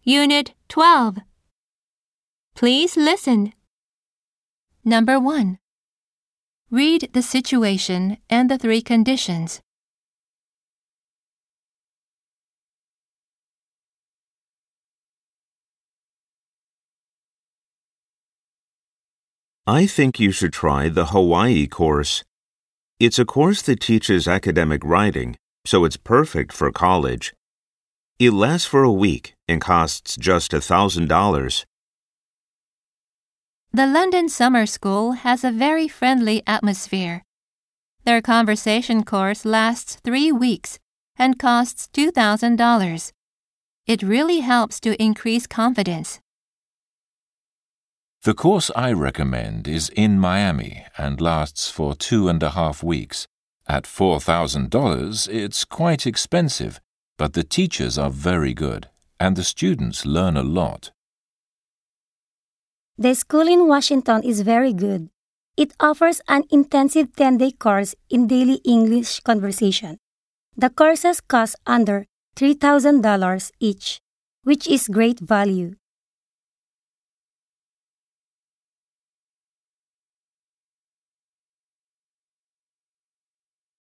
Unit 12. Please listen. Number 1. Read the situation and the 3 conditions. I think you should try the Hawaii course. It's a course that teaches academic writing, so it's perfect for college. It lasts for a week and costs just $1,000. The London Summer School has a very friendly atmosphere. Their conversation course lasts 3 weeks and costs $2,000. It really helps to increase confidence. The course I recommend is in Miami and lasts for 2.5 weeks. At $4,000, it's quite expensive, but the teachers are very good, and the students learn a lot. The school in Washington is very good. It offers an intensive 10-day course in daily English conversation. The courses cost under $3,000 each, which is great value.